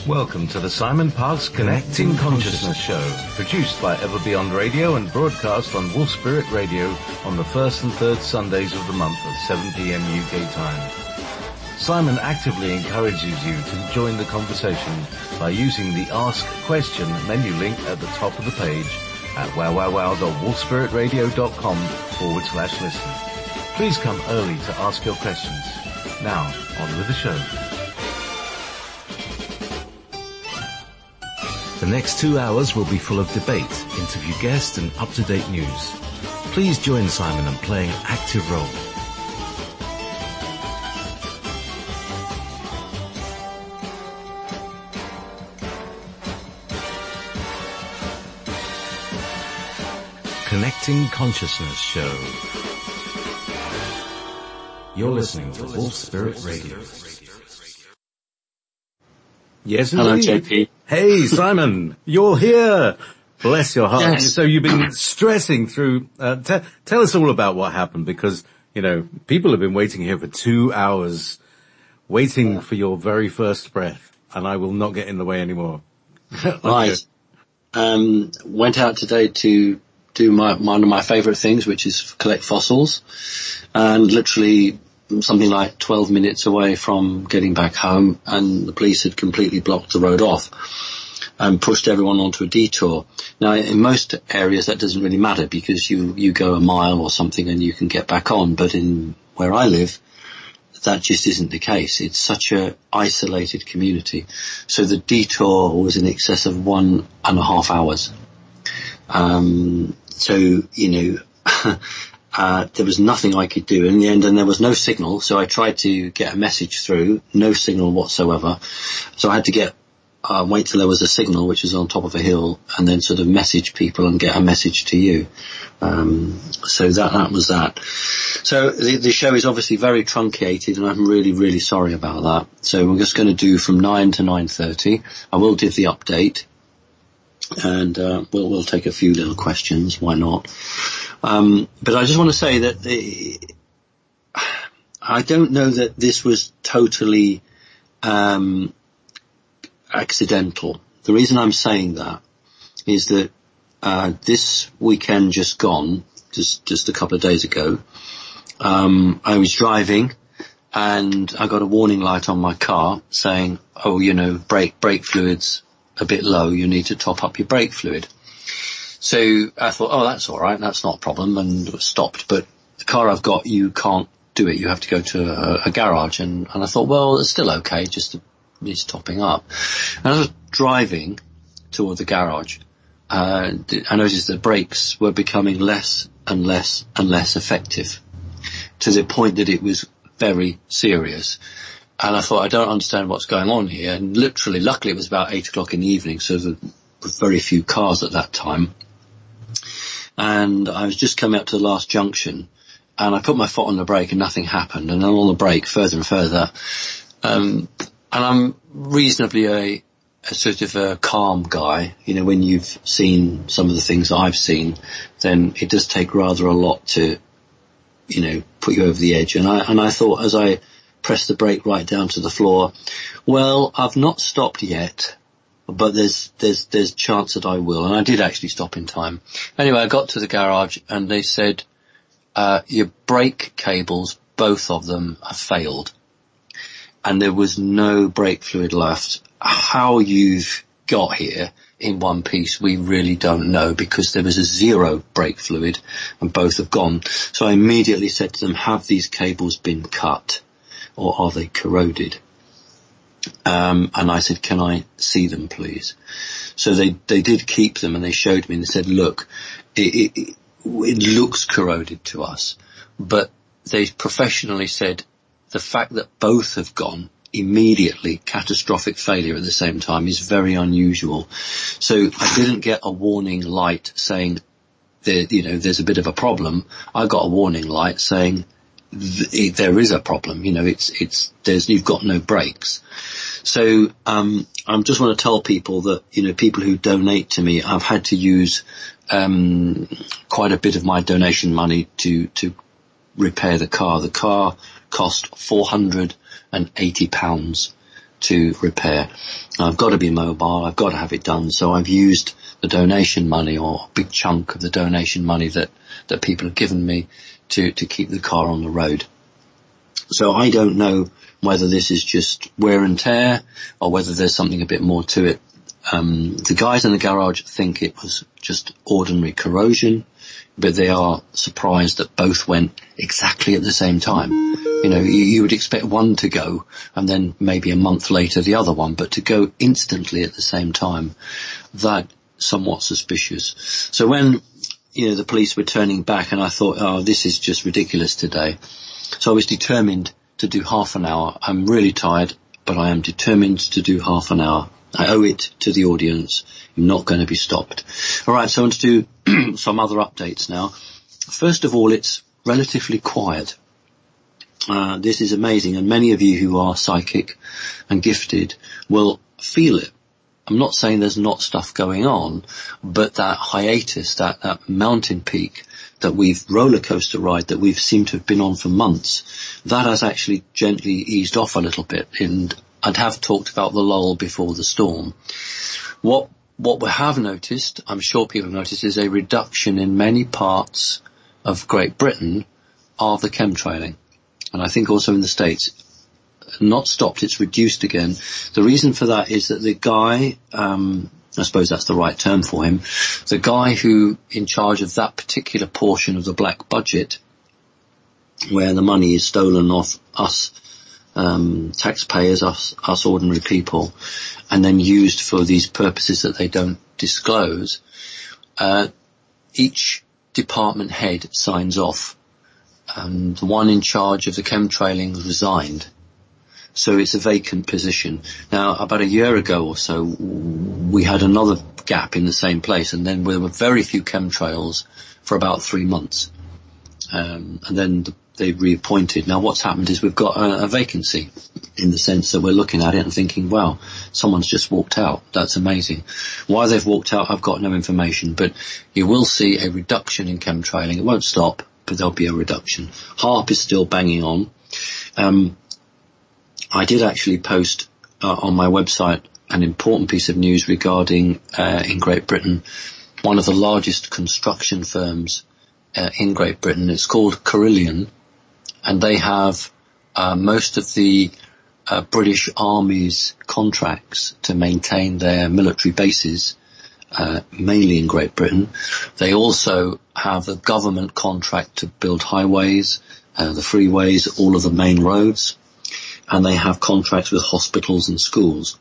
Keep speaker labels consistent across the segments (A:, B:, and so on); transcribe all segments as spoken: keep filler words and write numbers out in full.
A: Welcome to the Simon Parkes Connecting Consciousness Show, produced by Ever Beyond Radio and broadcast on Wolf Spirit Radio on the first and third Sundays of the month at seven p.m. U K time. Simon actively encourages you to join the conversation by using the Ask Question menu link at the top of the page at wowwowwow.wolfspiritradio.com forward slash listen. Please come early to ask your questions. Now, on with the show. The next two hours will be full of debate, interview guests and up-to-date news. Please join Simon in playing an active role. Connecting Consciousness Show. You're listening to Wolf Spirit Radio. Yes,
B: hello,
A: indeed.
B: J P.
A: Hey, Simon, you're here. Bless your heart.
B: Yes.
A: So you've been stressing through. Uh, t- tell us all about what happened, because you know people have been waiting here for two hours, waiting for your very first breath, and I will not get in the way anymore.
B: Right. Um, went out today to do my one of my favourite things, which is collect fossils, and literally something like twelve minutes away from getting back home, and the police had completely blocked the road off and pushed everyone onto a detour. Now, in most areas that doesn't really matter, because you, you go a mile or something and you can get back on, but in where I live, that just isn't the case. It's such a isolated community. So the detour was in excess of one and a half hours. Um, so, you know, Uh, there was nothing I could do in the end, and there was no signal, so I tried to get a message through, no signal whatsoever. So I had to get, uh, wait till there was a signal, which was on top of a hill, and then sort of message people and get a message to you. Um, so that, that was that. So the, the show is obviously very truncated, and I'm really, really sorry about that. So we're just going to do from nine to nine thirty. I will give the update, and, uh, we'll, we'll take a few little questions. Why not? Um, but I just want to say that the, I don't know that this was totally um, accidental. The reason I'm saying that is that uh, this weekend just gone, just just a couple of days ago, um, I was driving and I got a warning light on my car saying, "Oh, you know, brake brake fluid's a bit low. You need to top up your brake fluid." So I thought, oh, that's all right, that's not a problem, and stopped. But the car I've got, you can't do it. You have to go to a, a garage. And, and I thought, well, it's still okay, just to, needs topping up. And as I was driving toward the garage, uh, I noticed the brakes were becoming less and less and less effective, to the point that it was very serious. And I thought, I don't understand what's going on here. And literally, luckily, it was about eight o'clock in the evening, so there were very few cars at that time. And I was just coming up to the last junction, and I put my foot on the brake and nothing happened, and then on the brake further and further. Um, and I'm reasonably a, a sort of a calm guy. You know, when you've seen some of the things I've seen, then it does take rather a lot to, you know, put you over the edge. And I, and I thought, as I pressed the brake right down to the floor, well, I've not stopped yet, but there's, there's, there's chance that I will. And I did actually stop in time. Anyway, I got to the garage and they said, uh, your brake cables, both of them, have failed. And there was no brake fluid left. How you've got here in one piece, we really don't know, because there was a zero brake fluid and both have gone. So I immediately said to them, have these cables been cut or are they corroded? Um, and I said, can I see them, please? So they, they did keep them, and they showed me, and they said, look, it, it, it looks corroded to us. But they professionally said the fact that both have gone immediately, catastrophic failure at the same time, is very unusual. So I didn't get a warning light saying, there, you know, there's a bit of a problem. I got a warning light saying, th- there is a problem. You know, it's, it's, there's, you've got no brakes. So, um, I just want to tell people that, you know, people who donate to me, I've had to use, um, quite a bit of my donation money to, to repair the car. The car cost four hundred eighty pounds. to repair. I've got to be mobile. I've got to have it done. So I've used the donation money, or a big chunk of the donation money that, that people have given me to, to keep the car on the road. So I don't know whether this is just wear and tear or whether there's something a bit more to it. Um, the guys in the garage think it was just ordinary corrosion, but they are surprised that both went exactly at the same time. You know, you, you would expect one to go and then maybe a month later the other one, but to go instantly at the same time, that somewhat suspicious. So when, you know, the police were turning back, and I thought, oh, this is just ridiculous today. So I was determined to do half an hour. I'm really tired, but I am determined to do half an hour. I owe it to the audience. I'm not going to be stopped. All right, so I want to do some other updates now. First of all, it's relatively quiet. Uh, this is amazing, and many of you who are psychic and gifted will feel it. I'm not saying there's not stuff going on, but that hiatus, that, that mountain peak that we've roller coaster ride that we've seemed to have been on for months, that has actually gently eased off a little bit. And I'd have talked about the lull before the storm. What what we have noticed, I'm sure people have noticed, is a reduction in many parts of Great Britain of the chemtrailing, and I think also in the States. Not stopped, it's reduced again. The reason for that is that the guy, um, I suppose that's the right term for him, the guy who in charge of that particular portion of the black budget, where the money is stolen off us, um, taxpayers, us, us ordinary people, and then used for these purposes that they don't disclose, uh, each department head signs off, and the one in charge of the chemtrailing resigned. So it's a vacant position. Now, about a year ago or so, we had another gap in the same place, and then there were very few chemtrails for about three months. Um, and then they reappointed. Now, what's happened is we've got a, a vacancy, in the sense that we're looking at it and thinking, wow, someone's just walked out. That's amazing. Why they've walked out, I've got no information, but you will see a reduction in chemtrailing. It won't stop, but there'll be a reduction. HARP is still banging on. Um, I did actually post uh, on my website an important piece of news regarding, uh, in Great Britain, one of the largest construction firms uh, in Great Britain. It's called Carillion, and they have uh, most of the uh, British Army's contracts to maintain their military bases, uh, mainly in Great Britain. They also have a government contract to build highways, uh, the freeways, all of the main roads. And they have contracts with hospitals and schools.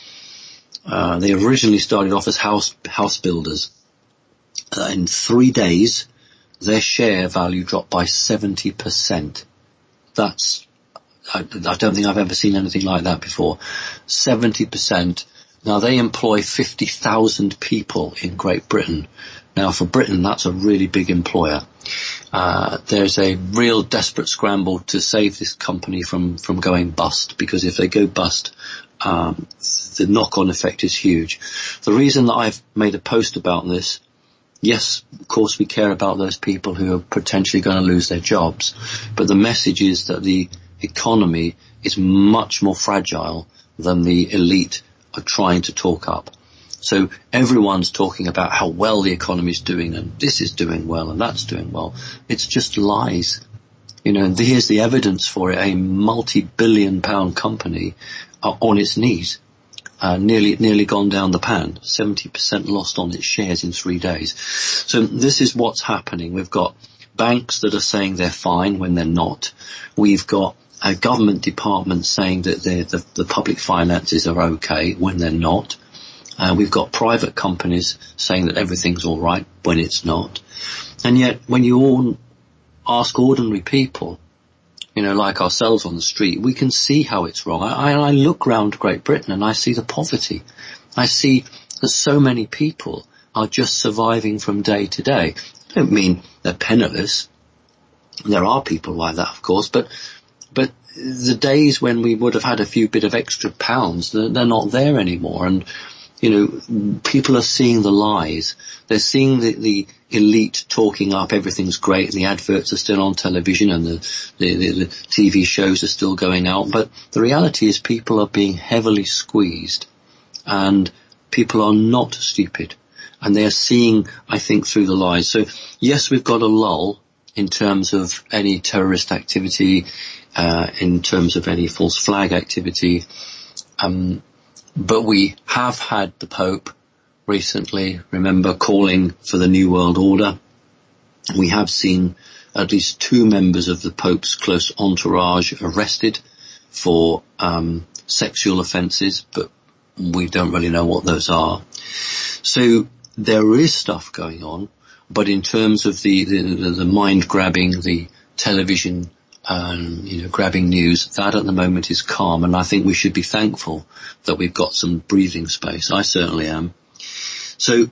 B: Uh, they originally started off as house house builders. Uh, in three days, their share value dropped by seventy percent. That's, I, I don't think I've ever seen anything like that before. seventy percent. Now, they employ fifty thousand people in Great Britain. Now, for Britain, that's a really big employer. Uh, there's a real desperate scramble to save this company from, from going bust, because if they go bust, um, the knock-on effect is huge. The reason that I've made a post about this, yes, of course we care about those people who are potentially going to lose their jobs, but the message is that the economy is much more fragile than the elite are trying to talk up. So everyone's talking about how well the economy is doing, and this is doing well and that's doing well. It's just lies. You know, and here's the evidence for it. A multi-billion pound company uh, on its knees, uh, nearly, nearly gone down the pan, seventy percent lost on its shares in three days. So this is what's happening. We've got banks that are saying they're fine when they're not. We've got a government department saying that the, the public finances are okay when they're not. Uh, we've got private companies saying that everything's all right when it's not. And yet, when you all ask ordinary people, you know, like ourselves on the street, we can see how it's wrong. I, I look round Great Britain and I see the poverty. I see that so many people are just surviving from day to day. I don't mean they're penniless. There are people like that, of course, but but the days when we would have had a few bit of extra pounds, they're, they're not there anymore. And You know, people are seeing the lies. They're seeing the, the elite talking up everything's great, and the adverts are still on television, and the, the, the, the T V shows are still going out. But the reality is people are being heavily squeezed, and people are not stupid, and they are seeing, I think, through the lies. So yes, we've got a lull in terms of any terrorist activity, uh, in terms of any false flag activity, um, but we have had the Pope recently, remember, calling for the New World Order. We have seen at least two members of the Pope's close entourage arrested for um, sexual offences, but we don't really know what those are. So there is stuff going on, but in terms of the, the, the mind-grabbing, the television, um, you know, grabbing news, that at the moment is calm, and I think we should be thankful that we've got some breathing space. I certainly am. So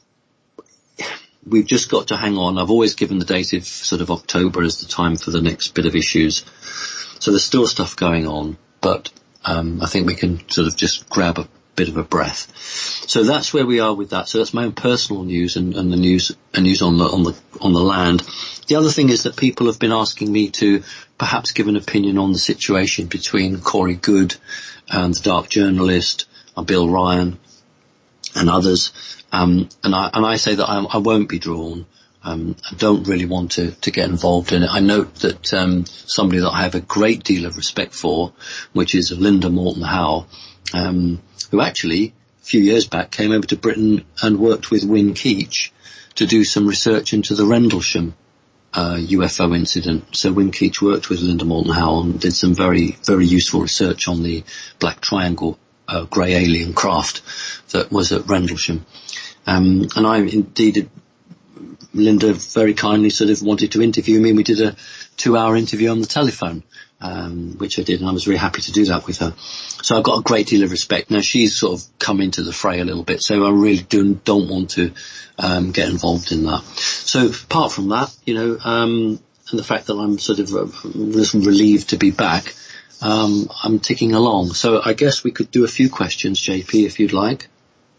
B: we've just got to hang on. I've always given the date of sort of October as the time for the next bit of issues. So there's still stuff going on, but um, I think we can sort of just grab a bit of a breath. So that's where we are with that. So that's my own personal news and, and the news and news on the on the on the land. The other thing is that people have been asking me to perhaps give an opinion on the situation between Corey Goode and the dark journalist, uh, Bill Ryan, and others. Um, and I and I say that I, I won't be drawn. Um, I don't really want to, to get involved in it. I note that um, somebody that I have a great deal of respect for, which is Linda Moulton Howe, um, who actually a few years back came over to Britain and worked with Win Keach to do some research into the Rendlesham uh, U F O incident. So Win Keach worked with Linda Moulton Howe and did some very, very useful research on the Black Triangle uh, grey alien craft that was at Rendlesham. Um, and I indeed, Linda very kindly sort of wanted to interview me, and we did a two-hour interview on the telephone, um, which I did, and I was very happy to do that with her. So I've got a great deal of respect. Now, she's sort of come into the fray a little bit, so I really do, don't want to um, get involved in that. So apart from that, you know, um, and the fact that I'm sort of uh, relieved to be back, um, I'm ticking along. So I guess we could do a few questions, J P, if you'd like.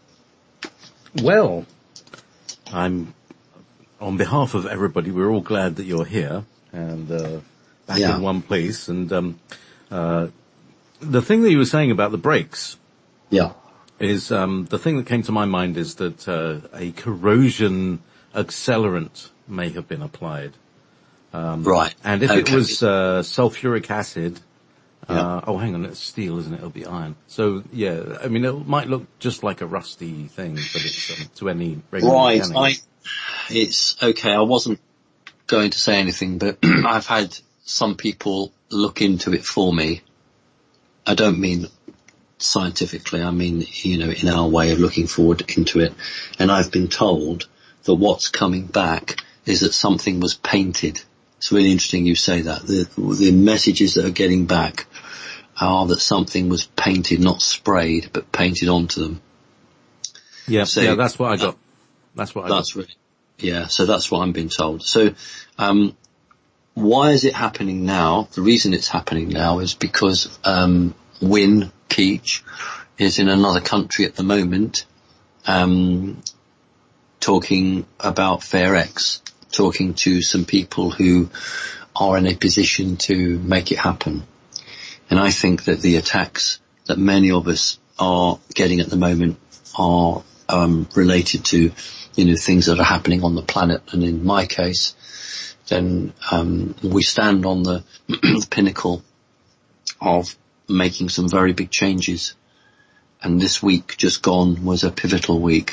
A: Well, I'm, on behalf of everybody, we're all glad that you're here and uh, back
B: yeah.
A: in one place. And um, uh, the thing that you were saying about the brakes,
B: yeah,
A: is um, the thing that came to my mind is that uh, a corrosion accelerant may have been applied. Um,
B: right.
A: And if
B: okay.
A: it was uh, sulfuric acid.
B: Yeah.
A: Uh, oh, hang on, it's steel, isn't it? It'll be iron. So, yeah, I mean, it might look just like a rusty thing, but it's um, to any regular
B: Right,
A: mechanic.
B: I, it's okay, I wasn't going to say anything, but I've had some people look into it for me. I don't mean scientifically, I mean, you know, in our way of looking forward into it. And I've been told that what's coming back is that something was painted. It's really interesting you say that. The, the messages that are getting back are that something was painted, not sprayed, but painted onto them.
A: Yeah,
B: so,
A: yeah, that's what I got. That's what I
B: that's
A: got.
B: Really, yeah, so that's what I'm being told. So, um, why is it happening now? The reason it's happening now is because, um, Win Keach is in another country at the moment, um, talking about FairX, talking to some people who are in a position to make it happen. And I think that the attacks that many of us are getting at the moment are um, related to, you know, things that are happening on the planet. And in my case, then um, we stand on the pinnacle of making some very big changes. And this week just gone was a pivotal week.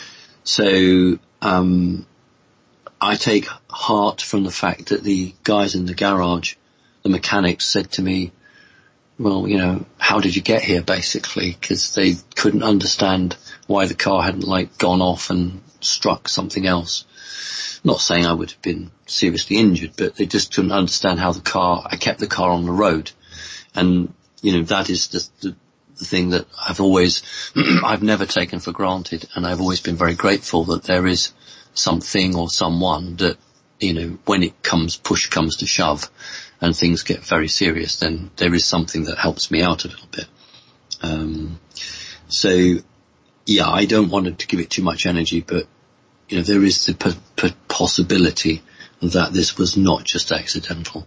B: So um, I take heart from the fact that the guys in the garage, the mechanics, said to me, well, you know, how did you get here, basically, because they couldn't understand why the car hadn't, like, gone off and struck something else. Not saying I would have been seriously injured, but they just couldn't understand how the car, I kept the car on the road. And, you know, that is the, the, the thing that I've always, I've never taken for granted, and I've always been very grateful that there is something or someone that, you know, when it comes, push comes to shove, and things get very serious, then there is something that helps me out a little bit. Um, so yeah, I don't want to give it too much energy, but, you know, there is the p- p- possibility that this was not just accidental.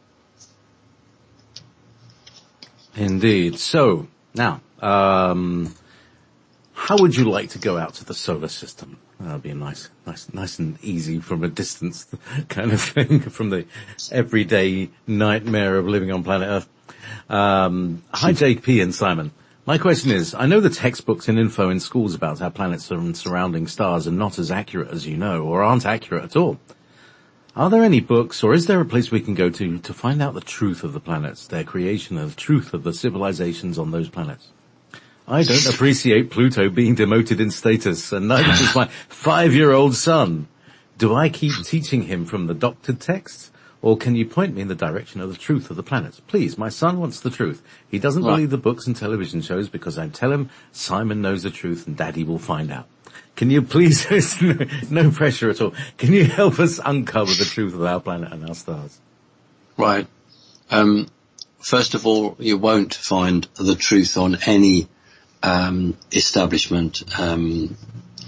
A: Indeed. So, now, um, how would you like to go out to the solar system? That'll be a nice, nice, nice and easy from a distance kind of thing, from the everyday nightmare of living on planet Earth. Um, hi, J P and Simon. My question is, I know the textbooks and info in schools about our planets and surrounding stars are not as accurate as you know, or aren't accurate at all. Are there any books, or is there a place we can go to to find out the truth of the planets, their creation, and the truth of the civilizations on those planets? I don't appreciate Pluto being demoted in status, and neither does my five-year-old son. Do I keep teaching him from the doctored texts, or can you point me in the direction of the truth of the planets? Please, my son wants the truth. He doesn't right. believe the books and television shows because I tell him Simon knows the truth and Daddy will find out. Can you please, no, no pressure at all, can you help us uncover the truth of our planet and our stars?
B: Right. Um, first of all, you won't find the truth on any um, establishment um,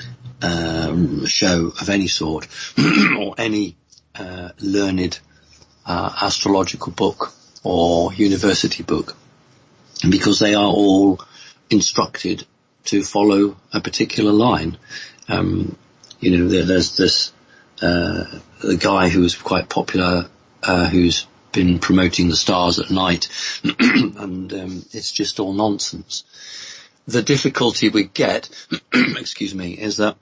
B: um, show of any sort or any uh, learned uh, astrological book or university book, because they are all instructed to follow a particular line. Um, you know, there, there's this, uh, the guy who was quite popular, uh, who's been promoting the stars at night, and, um, it's just all nonsense. The difficulty we get, excuse me, is that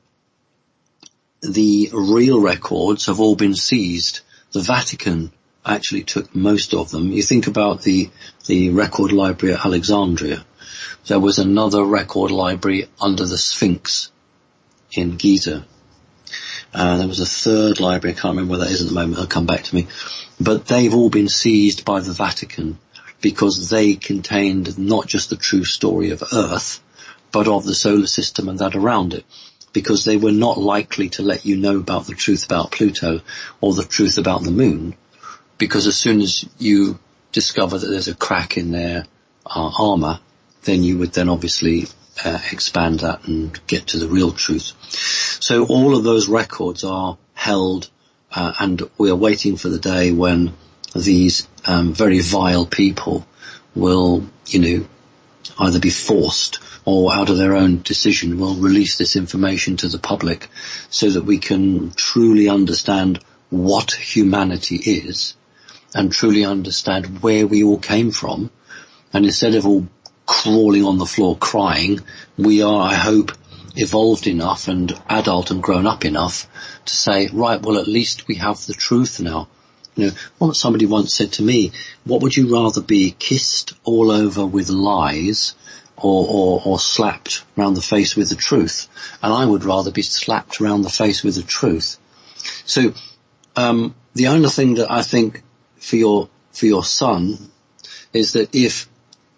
B: the real records have all been seized. The Vatican actually took most of them. You think about the, the record library at Alexandria. There was another record library under the Sphinx in Giza. Uh, there was a third library, I can't remember where that is at the moment, it'll come back to me. But they've all been seized by the Vatican because they contained not just the true story of Earth, but of the solar system and that around it. Because they were not likely to let you know about the truth about Pluto or the truth about the moon. Because as soon as you discover that there's a crack in their uh, armor, then you would then obviously uh, expand that and get to the real truth. So all of those records are held, uh, and we are waiting for the day when these um, very vile people will, you know, either be forced or out of their own decision will release this information to the public so that we can truly understand what humanity is and truly understand where we all came from. And instead of all crawling on the floor crying, we are, I hope, evolved enough and adult and grown up enough to say, right, well, at least we have the truth now. You know, what somebody once said to me, what would you rather be, kissed all over with lies or, or, or slapped round the face with the truth? And I would rather be slapped round the face with the truth. So, um, the only thing that I think for your, for your son is that if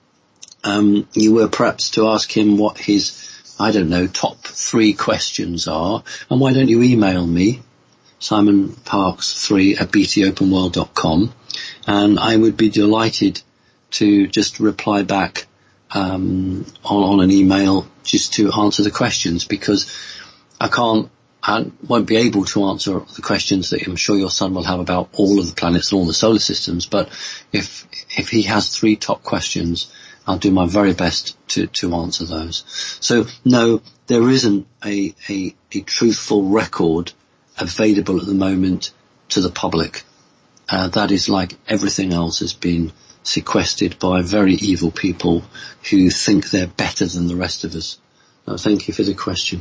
B: Um, you were perhaps to ask him what his, I don't know, top three questions are, and why don't you email me, Simon Parks three at b t open world dot com, and I would be delighted to just reply back um, on, on an email just to answer the questions, because I can't, I won't be able to answer the questions that I'm sure your son will have about all of the planets and all the solar systems, but if if he has three top questions, I'll do my very best to, to answer those. So, no, there isn't a, a, a truthful record available at the moment to the public. Uh, that is, like everything else, has been sequestered by very evil people who think they're better than the rest of us. Uh, thank you for the question.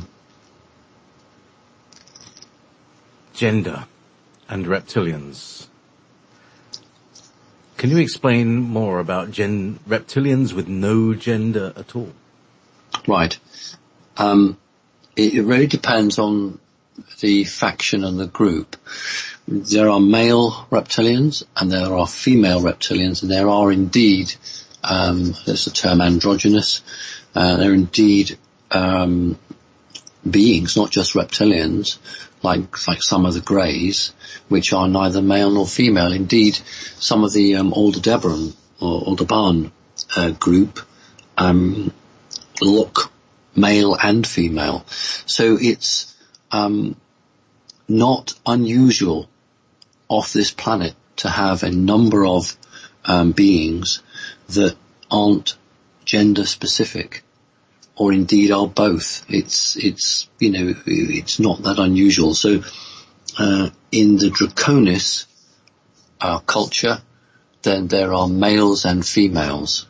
A: Gender and reptilians. Can you explain more about gen- reptilians with no gender at all?
B: Right. Um, it, it really depends on the faction and the group. There are male reptilians and there are female reptilians, and there are indeed, um, there's the term androgynous, uh, there are indeed um, beings, not just reptilians, like like some of the greys, which are neither male nor female. Indeed, some of the um, Aldebaran or Aldebaran uh, group um, look male and female. So it's um, not unusual off this planet to have a number of um, beings that aren't gender specific, or indeed are both. It's, it's, you know, it's not that unusual. So, uh, in the Draconis, uh, culture, then there are males and females.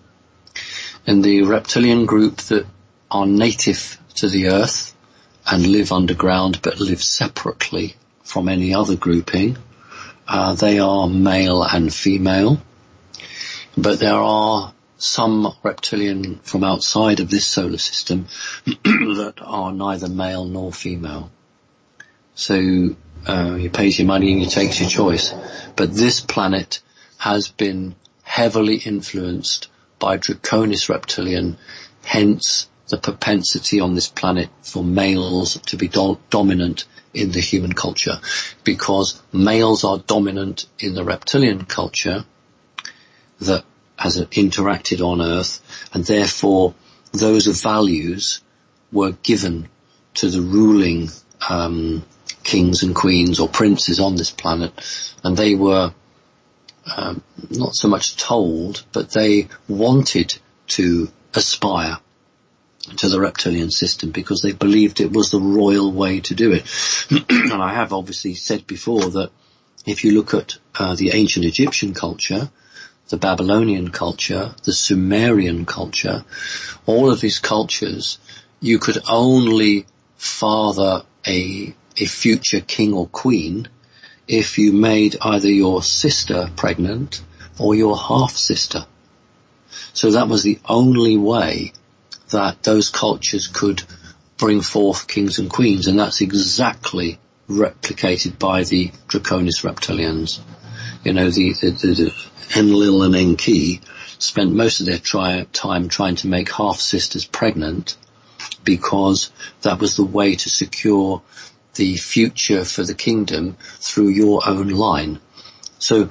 B: In the reptilian group that are native to the earth and live underground but live separately from any other grouping, uh, they are male and female. But there are some reptilian from outside of this solar system that are neither male nor female. So uh, you pay your money and you take your choice. But this planet has been heavily influenced by Draconis reptilian, hence the propensity on this planet for males to be do- dominant in the human culture. Because males are dominant in the reptilian culture that has interacted on Earth, and therefore those values were given to the ruling um, kings and queens or princes on this planet, and they were um, not so much told, but they wanted to aspire to the reptilian system because they believed it was the royal way to do it. And I have obviously said before that if you look at uh, the ancient Egyptian culture, the Babylonian culture, the Sumerian culture, all of these cultures, you could only father a, a future king or queen if you made either your sister pregnant or your half-sister. So that was the only way that those cultures could bring forth kings and queens, and that's exactly replicated by the Draconis reptilians. You know, the, the, the, the Enlil and Enki spent most of their tri- time trying to make half-sisters pregnant because that was the way to secure the future for the kingdom through your own line. So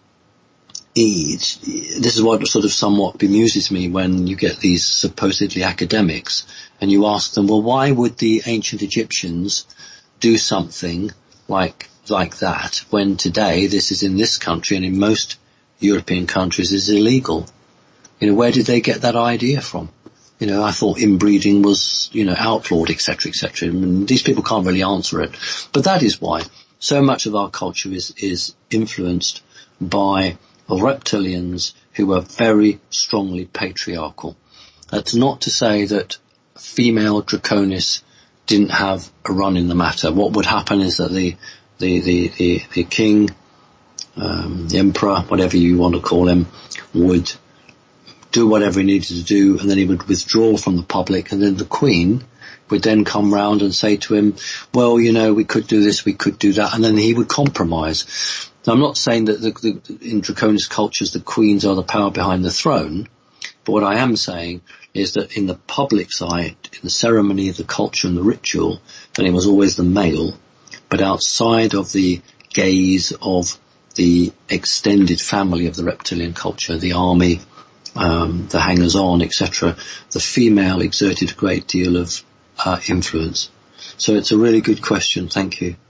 B: it's, this is what sort of somewhat bemuses me when you get these supposedly academics and you ask them, well, why would the ancient Egyptians do something like like that when today this is in this country and in most European countries is illegal? You know, where did they get that idea from? You know, I thought inbreeding was, you know, outlawed, et cetera, et cetera. And these people can't really answer it. But that is why so much of our culture is, is influenced by reptilians who are very strongly patriarchal. That's not to say that female Draconis didn't have a run in the matter. What would happen is that the the the the, the king, um, the emperor, whatever you want to call him, would do whatever he needed to do, and then he would withdraw from the public, and then the queen would then come round and say to him, well, you know, we could do this, we could do that, and then he would compromise. Now, I'm not saying that the, the, in Draconis cultures the queens are the power behind the throne, but what I am saying is that in the public side, in the ceremony, the culture and the ritual, then it was always the male, but outside of the gaze of the extended family of the reptilian culture, the army, um, the hangers-on, et cetera, the female exerted a great deal of uh, influence. So it's a really good question. Thank you.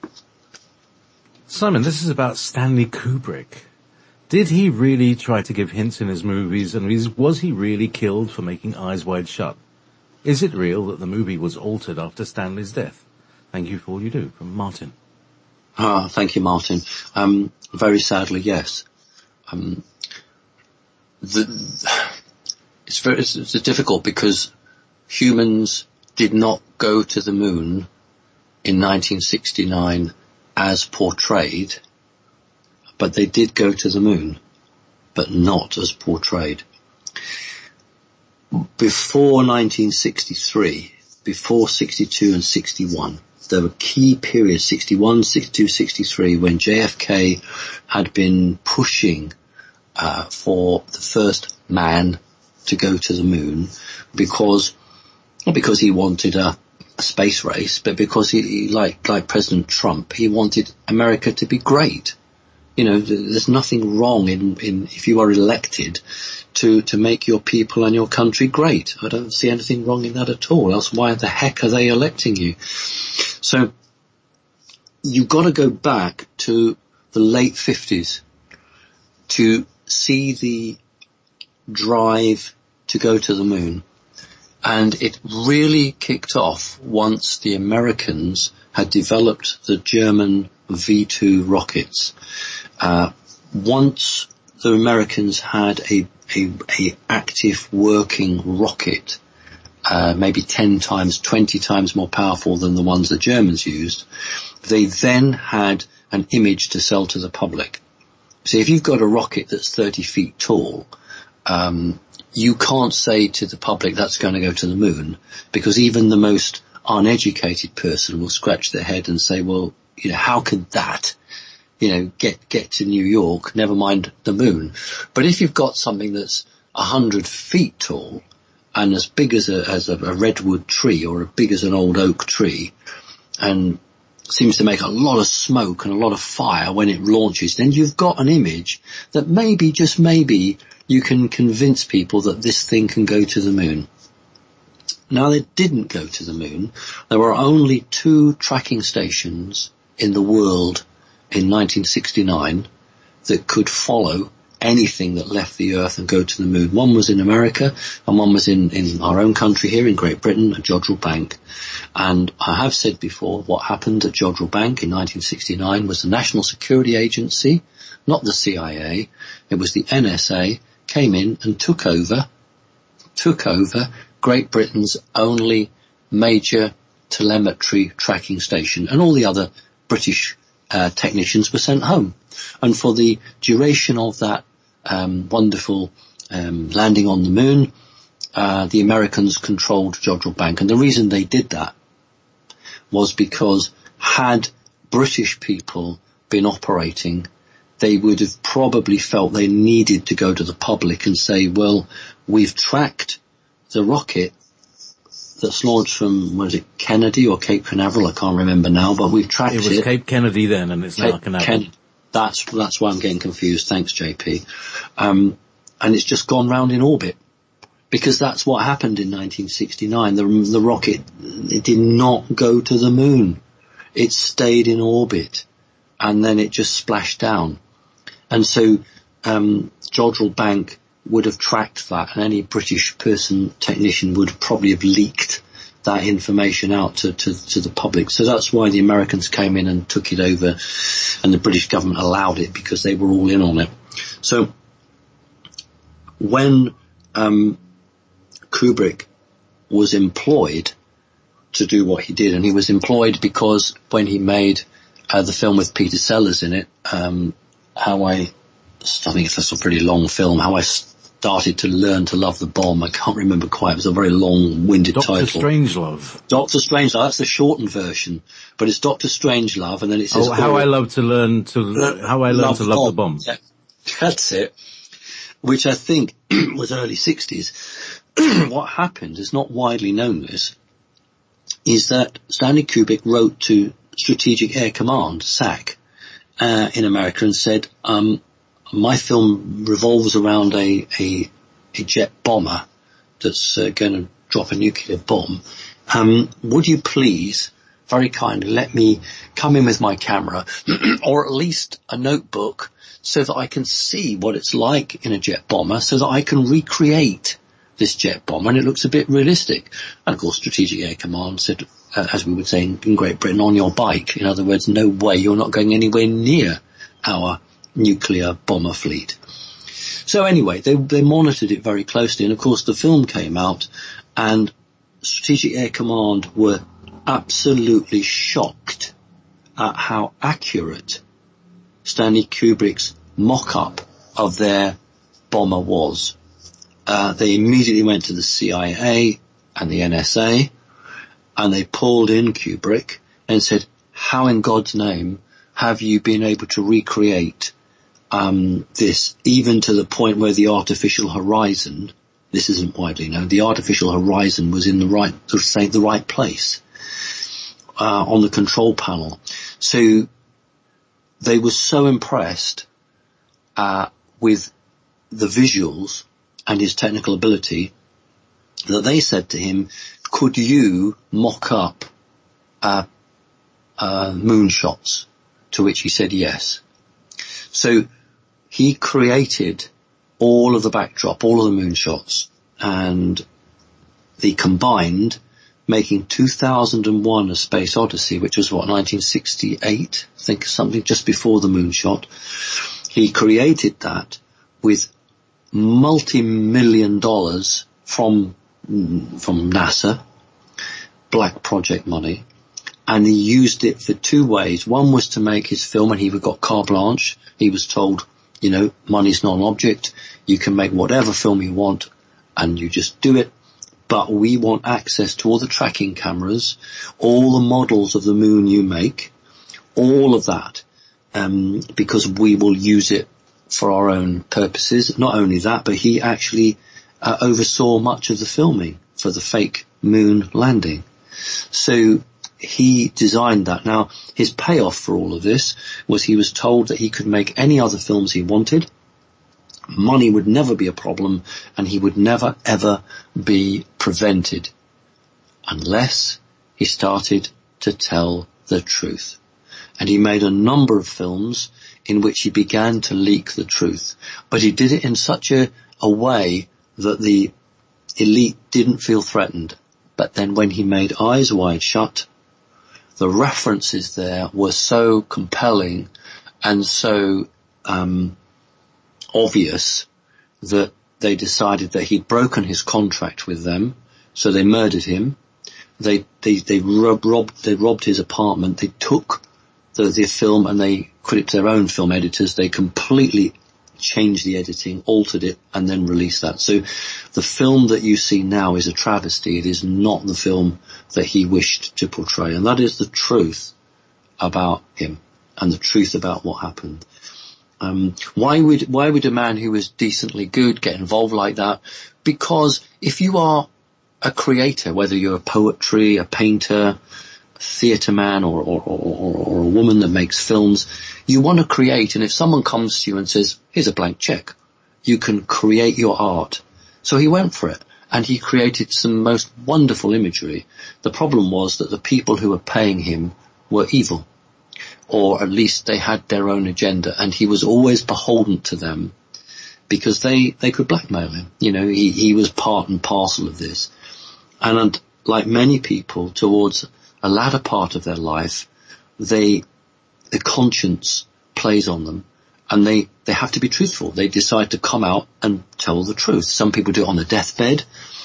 A: Simon, this is about Stanley Kubrick. Did he really try to give hints in his movies, and was he really killed for making Eyes Wide Shut? Is it real that the movie was altered after Stanley's death? Thank you for all you do. From Martin.
B: Ah, thank you, Martin. Um, very sadly, yes. Um, the, it's very it's, it's difficult because humans did not go to the moon in nineteen sixty-nine as portrayed, but they did go to the moon, but not as portrayed. Before nineteen sixty-three, before sixty-two and sixty-one, there were key periods, sixty-one, sixty-two, sixty-three, when J F K had been pushing uh, for the first man to go to the moon because, not because he wanted a, a space race, but because he, he like, like President Trump, he wanted America to be great. You know, there's nothing wrong in, in if you are elected to, to make your people and your country great. I don't see anything wrong in that at all. Else why the heck are they electing you? So you've got to go back to the late fifties to see the drive to go to the moon. And it really kicked off once the Americans had developed the German V two rockets. Uh, once the Americans had a, a, a active working rocket, uh, maybe ten times, twenty times more powerful than the ones the Germans used, they then had an image to sell to the public. See, if you've got a rocket that's thirty feet tall, um, you can't say to the public that's going to go to the moon, because even the most uneducated person will scratch their head and say, well, you know, how could that, you know, get, get to New York, never mind the moon. But if you've got something that's a hundred feet tall and as big as a, as a, a redwood tree or as big as an old oak tree and seems to make a lot of smoke and a lot of fire when it launches, then you've got an image that maybe, just maybe, you can convince people that this thing can go to the moon. Now, they didn't go to the moon. There were only two tracking stations in the world in nineteen sixty-nine that could follow anything that left the Earth and go to the moon. One was in America and one was in, in our own country here in Great Britain at Jodrell Bank. And I have said before, what happened at Jodrell Bank in nineteen sixty-nine was the National Security Agency, not the C I A, it was the N S A, came in and took over, took over Great Britain's only major telemetry tracking station, and all the other British uh, technicians were sent home. And for the duration of that um, wonderful um, landing on the moon, uh, the Americans controlled Jodrell Bank. And the reason they did that was because had British people been operating, they would have probably felt they needed to go to the public and say, well, we've tracked the rocket that's launched from, was it Kennedy or Cape Canaveral? I can't remember now, but we've tracked it.
C: It was Cape Kennedy then, and it's
B: Cape
C: now Canaveral.
B: Ken- that's, that's why I'm getting confused. Thanks, J P. Um, and it's just gone round in orbit. Because that's what happened in nineteen sixty-nine. The, the rocket, it did not go to the moon. It stayed in orbit. And then it just splashed down. And so, um, Jodrell Bank would have tracked that, and any British person, technician, would probably have leaked that information out to, to, to the public. So that's why the Americans came in and took it over, and the British government allowed it because they were all in on it. So when um, Kubrick was employed to do what he did, and he was employed because when he made uh, the film with Peter Sellers in it, um, how I, I think it's a pretty long film, how I started to learn to love the bomb. I can't remember quite. It was a very long-winded
C: Doctor
B: title.
C: Doctor Strangelove.
B: Doctor Strangelove. That's the shortened version, but it's Doctor Strangelove, and then it says,
C: "Oh, how oh, I love to learn to le- how I learned love to love bomb. the bomb."
B: Yeah, that's it. Which I think was early sixties. What happened is not widely known. This is that Stanley Kubrick wrote to Strategic Air Command, S A C, uh, in America, and said, um, my film revolves around a, a, a jet bomber that's uh, going to drop a nuclear bomb. Um, would you please, very kindly, let me come in with my camera, or at least a notebook, so that I can see what it's like in a jet bomber, so that I can recreate this jet bomber, and it looks a bit realistic. And of course, Strategic Air Command said, uh, as we would say in, in Great Britain, on your bike. In other words, no way, you're not going anywhere near our nuclear bomber fleet. So anyway, they, they monitored it very closely, and of course the film came out, and Strategic Air Command were absolutely shocked at how accurate Stanley Kubrick's mock-up of their bomber was. Uh, they immediately went to the C I A and the N S A, and they pulled in Kubrick and said, how in God's name have you been able to recreate um, this, even to the point where the artificial horizon, this isn't widely known, the artificial horizon was in the right, to say, the right place uh, on the control panel. So they were so impressed uh, with the visuals and his technical ability that they said to him, could you mock up uh, uh, moonshots? To which he said yes. So he created all of the backdrop, all of the moonshots, and the combined, making two thousand one A Space Odyssey, which was what, nineteen sixty-eight, I think, something just before the moonshot. He created that with multi-million dollars from from NASA, black project money, and he used it for two ways. One was to make his film, and he got carte blanche. He was told, you know, money's not an object. You can make whatever film you want, and you just do it. But we want access to all the tracking cameras, all the models of the moon you make, all of that, um, because we will use it for our own purposes. Not only that, but he actually uh, oversaw much of the filming for the fake moon landing. So he designed that. Now, his payoff for all of this was he was told that he could make any other films he wanted. Money would never be a problem, and he would never, ever be prevented unless he started to tell the truth. And he made a number of films in which he began to leak the truth. But he did it in such a, a way that the elite didn't feel threatened. But then when he made Eyes Wide Shut, the references there were so compelling and so um obvious that they decided that he'd broken his contract with them, so they murdered him. They they they rob, robbed they robbed his apartment. They took the the film and they put it to their own film editors. They completely changed the editing, altered it, and then released that. So the film that you see now is a travesty. It is not the film that he wished to portray, and that is the truth about him and the truth about what happened. Um, why would, why would a man who was decently good get involved like that? Because if you are a creator, whether you're a poetry, a painter, a theatre man, or, or, or, or a woman that makes films, you want to create, and if someone comes to you and says, here's a blank check, you can create your art. So he went for it, and he created some most wonderful imagery. The problem was that the people who were paying him were evil, or at least they had their own agenda, and he was always beholden to them because they, they could blackmail him. You know, he, he was part and parcel of this. And like many people towards a latter part of their life, they, the conscience plays on them, and they, they have to be truthful. They decide to come out and tell the truth. Some people do it on their deathbed,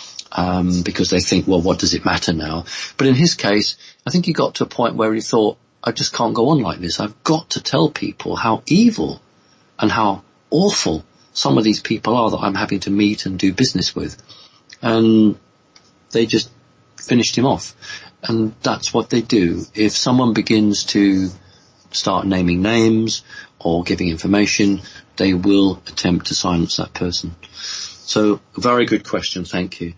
B: um, because they think, well, what does it matter now? But in his case, I think he got to a point where he thought, I just can't go on like this. I've got to tell people how evil and how awful some of these people are that I'm having to meet and do business with. And they just finished him off. And that's what they do. If someone begins to start naming names or giving information, they will attempt to silence that person. So, very good question. Thank you.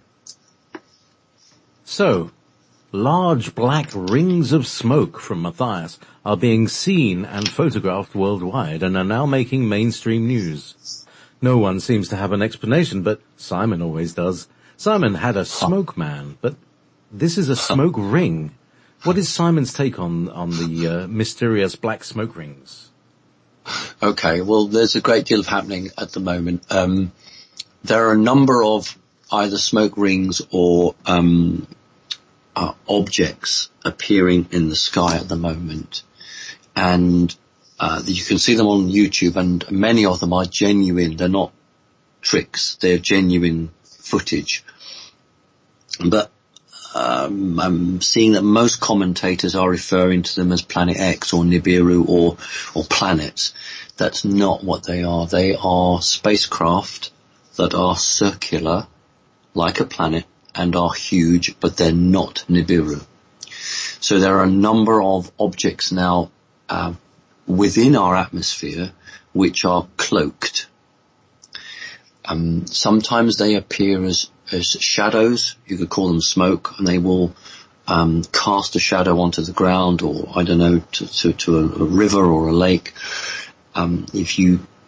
C: So, large black rings of smoke from Matthias are being seen and photographed worldwide and are now making mainstream news. No one seems to have an explanation, but Simon always does. Simon had a smoke man, but this is a smoke ring. What is Simon's take on, on the uh, mysterious black smoke rings?
B: Okay, well, there's a great deal of happening at the moment. Um, there are a number of either smoke rings or um Uh, objects appearing in the sky at the moment, and uh, you can see them on YouTube, and many of them are genuine. They're not tricks, they're genuine footage. But um, I'm seeing that most commentators are referring to them as Planet X or Nibiru or or planets. That's not what they are. They are spacecraft that are circular, like a planet, and are huge, but they're not Nibiru. So there are a number of objects now uh, within our atmosphere which are cloaked. Um, sometimes they appear as, as shadows. You could call them smoke, and they will um, cast a shadow onto the ground, or I don't know, to, to, to a, a river or a lake. Um, if you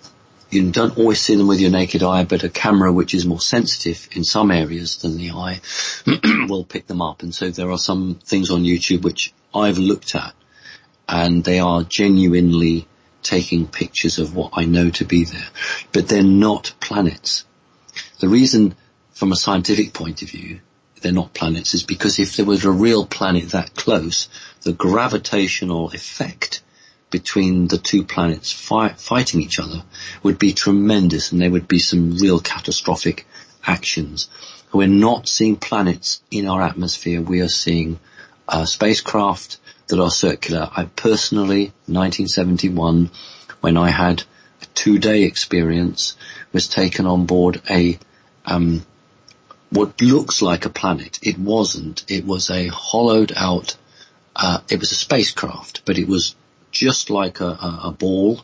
B: you don't always see them with your naked eye, but a camera which is more sensitive in some areas than the eye will pick them up. And so there are some things on YouTube which I've looked at, and they are genuinely taking pictures of what I know to be there, but they're not planets. The reason, from a scientific point of view, they're not planets is because if there was a real planet that close, the gravitational effect between the two planets fi- fighting each other would be tremendous, and there would be some real catastrophic actions. We're not seeing planets in our atmosphere. We are seeing uh, spacecraft that are circular. I personally, nineteen seventy-one, when I had a two-day experience, was taken on board a um what looks like a planet. It wasn't. It was a hollowed out, uh, it was a spacecraft, but it was just like a, a, a ball,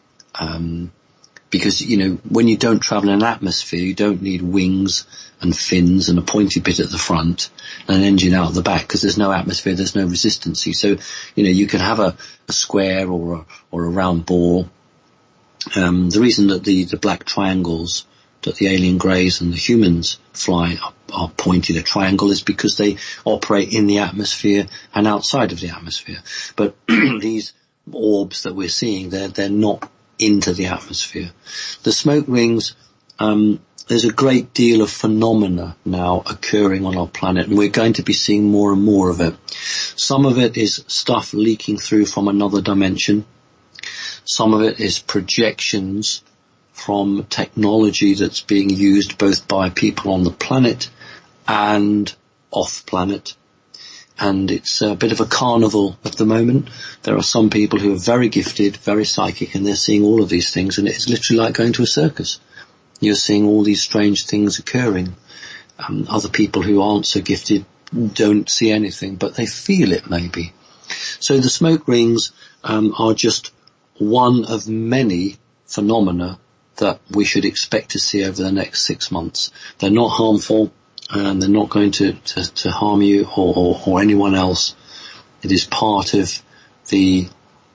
B: um, because, you know, when you don't travel in an atmosphere, you don't need wings and fins and a pointy bit at the front and an engine out the back, because there's no atmosphere, there's no resistance. So, you know, you can have a, a square or a, or a round ball. Um, the reason that the, the black triangles that the alien greys and the humans fly are, are pointed at triangle is because they operate in the atmosphere and outside of the atmosphere. But these orbs that we're seeing, they're, they're not into the atmosphere. The smoke rings, um, there's a great deal of phenomena now occurring on our planet, and we're going to be seeing more and more of it. Some of it is stuff leaking through from another dimension. Some of it is projections from technology that's being used both by people on the planet and off planet. And it's a bit of a carnival at the moment. There are some people who are very gifted, very psychic, and they're seeing all of these things, and it's literally like going to a circus. You're seeing all these strange things occurring. Um, other people who aren't so gifted don't see anything, but they feel it maybe. So the smoke rings um, are just one of many phenomena that we should expect to see over the next six months. They're not harmful, and they're not going to, to, to harm you or, or, or anyone else. It is part of the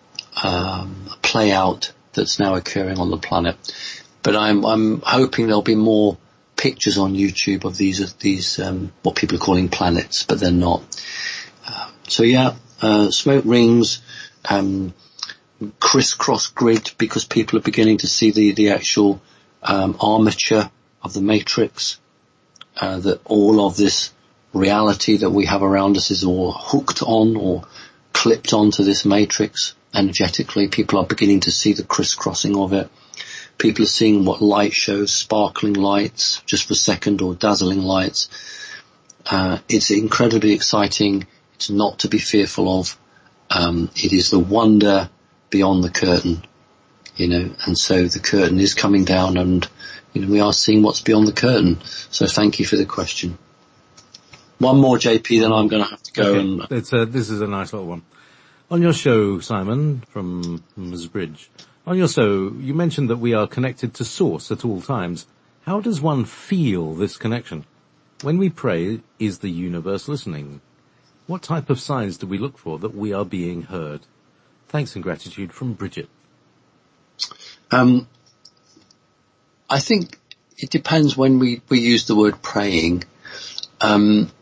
B: um, play out that's now occurring on the planet. But I'm, I'm hoping there'll be more pictures on YouTube of these, these um, what people are calling planets, but they're not. Uh, so yeah, uh, smoke rings, um, crisscross grid, because people are beginning to see the, the actual um, armature of the matrix, uh, that all of this reality that we have around us is all hooked on or clipped onto this matrix energetically. People are beginning to see the crisscrossing of it. People are seeing what light shows, sparkling lights just for a second, or dazzling lights. Uh, it's incredibly exciting. It's not to be fearful of. Um, it is the wonder beyond the curtain, you know, and so the curtain is coming down, and, you know, we are seeing what's beyond the curtain. So thank you for the question. One more, J P, then I'm going to have to go.
C: Okay.
B: and
C: It's a, this is a nice little one. On your show, Simon, from Miz Bridge, on your show, you mentioned that we are connected to Source at all times. How does one feel this connection? When we pray, is the universe listening? What type of signs do we look for that we are being heard? Thanks and gratitude from Bridget.
B: Um, I think it depends when we, we use the word praying. Um,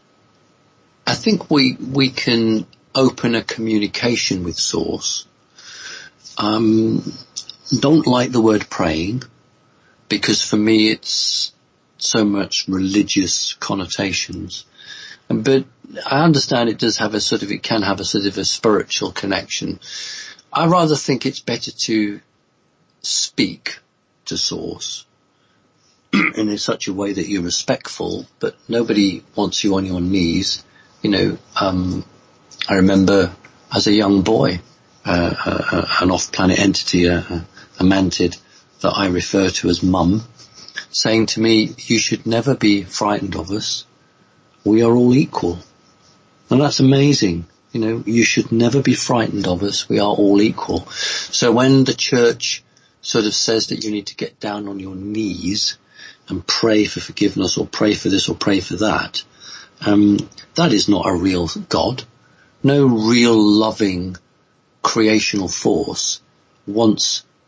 B: I think we, we can open a communication with Source. Um, don't like the word praying, because for me it's so much religious connotations. But I understand it does have a sort of, it can have a sort of a spiritual connection. I rather think it's better to speak to Source in such a way that you're respectful, but nobody wants you on your knees. You know, um, I remember as a young boy, uh, uh, an off-planet entity, uh, a mantid that I refer to as Mum, saying to me, you should never be frightened of us. We are all equal. And that's amazing. You know, you should never be frightened of us. We are all equal. So when the church sort of says that you need to get down on your knees and pray for forgiveness, or pray for this or pray for that, um, that is not a real God. No real loving creational force wants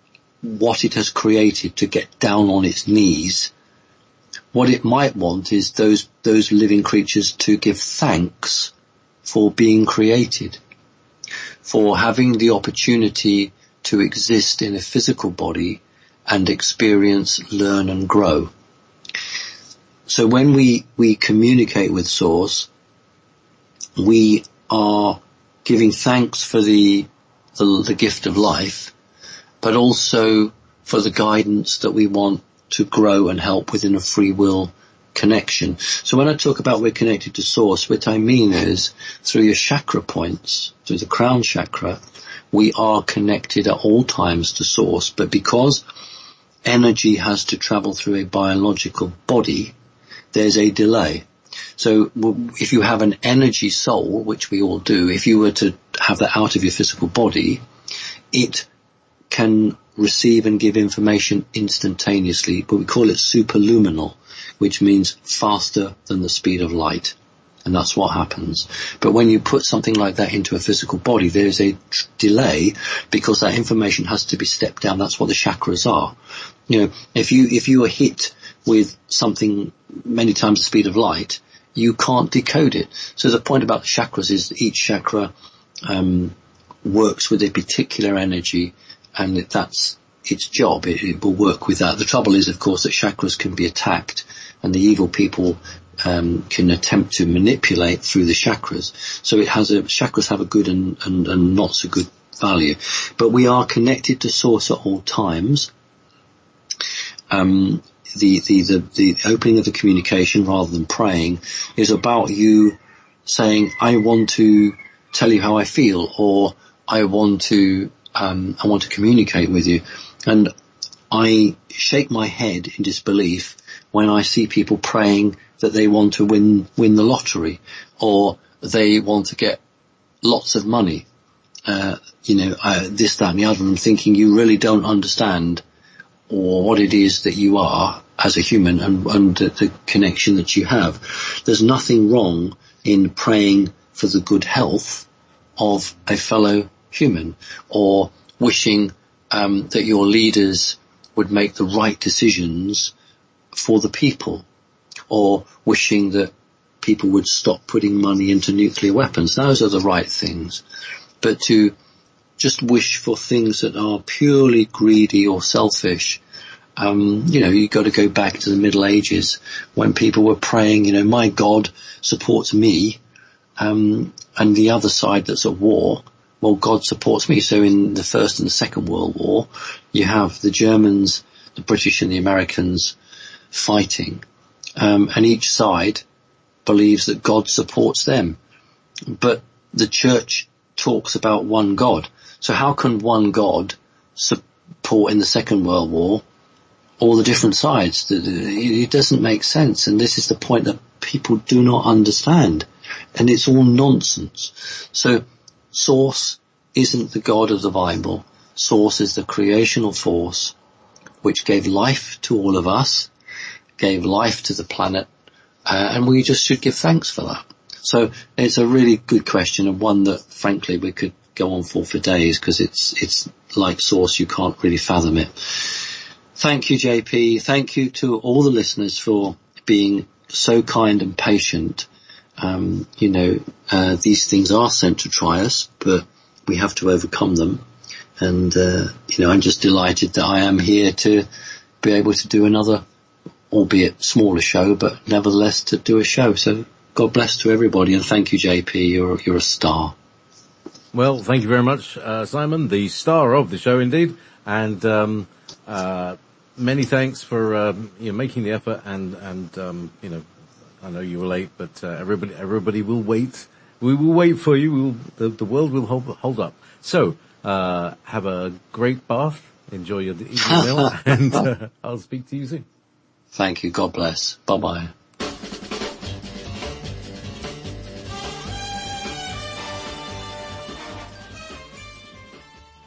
B: what it has created to get down on its knees, what it might want is those those living creatures to give thanks for being created, for having the opportunity to exist in a physical body and experience, learn and grow. So when we, we communicate with Source, we are giving thanks for the, the the gift of life, but also for the guidance that we want to grow and help within a free will connection. So when I talk about we're connected to Source, what I mean is through your chakra points, through the crown chakra, we are connected at all times to Source. But because energy has to travel through a biological body, there's a delay. So if you have an energy soul, which we all do, if you were to have that out of your physical body, it can receive and give information instantaneously, but we call it superluminal, which means faster than the speed of light. And that's what happens. But when you put something like that into a physical body, there's a tr- delay because that information has to be stepped down. That's what the chakras are. You know, if you, if you are hit with something many times the speed of light, you can't decode it. So the point about the chakras is each chakra, um, works with a particular energy, and that's its job. It, it will work with that. The trouble is, of course, that chakras can be attacked, and the evil people um, can attempt to manipulate through the chakras. So it has a chakras have a good and, and, and not so good value. But we are connected to Source at all times. Um, the, the the the opening of the communication rather than praying is about you saying, "I want to tell you how I feel," or "I want to." Um, I want to communicate with you. And I shake my head in disbelief when I see people praying that they want to win, win the lottery, or they want to get lots of money, uh, you know, uh, this, that and the other. I'm thinking you really don't understand or what it is that you are as a human and, and the, the connection that you have. There's nothing wrong in praying for the good health of a fellow human, or wishing um, that your leaders would make the right decisions for the people, or wishing that people would stop putting money into nuclear weapons. Those are the right things. But to just wish for things that are purely greedy or selfish, um, you know, you've got to go back to the Middle Ages when people were praying, you know, my God supports me, um, and the other side that's at war, well, God supports me. So in the First and the Second World War, you have the Germans, the British and the Americans fighting, um, and each side believes that God supports them. But the church talks about one God. So how can one God support in the Second World War all the different sides? It doesn't make sense. And this is the point that people do not understand. And it's all nonsense. So Source isn't the God of the Bible. Source is the creational force which gave life to all of us, gave life to the planet, uh, and we just should give thanks for that. So it's a really good question, and one that, frankly, we could go on for for days, because it's it's like Source, you can't really fathom it. Thank you, J P. Thank you to all the listeners for being so kind and patient. Um, you know, uh, these things are sent to try us, but we have to overcome them. And, uh, you know, I'm just delighted that I am here to be able to do another, albeit smaller show, but nevertheless to do a show. So God bless to everybody, and thank you, J P. You're, you're a star.
C: Well, thank you very much, uh, Simon, the star of the show indeed. And, um, uh, many thanks for, um, you know, making the effort and, and, um, you know, I know you were late, but uh, everybody, everybody will wait. We will wait for you. We will, the, the world will hold, hold up. So, uh, have a great bath. Enjoy your evening meal, and uh, I'll speak to you soon.
B: Thank you. God bless. Bye bye.